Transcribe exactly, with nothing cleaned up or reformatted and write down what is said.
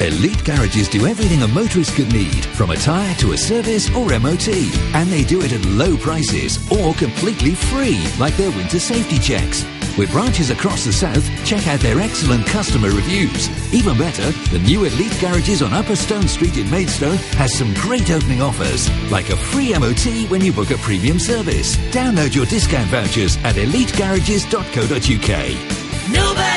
Elite Garages do everything a motorist could need, from a tyre to a service or M O T. And they do it at low prices or completely free, like their winter safety checks. With branches across the south, check out their excellent customer reviews. Even better, the new Elite Garages on Upper Stone Street in Maidstone has some great opening offers, like a free M O T when you book a premium service. Download your discount vouchers at elite garages dot co dot uk. Nobody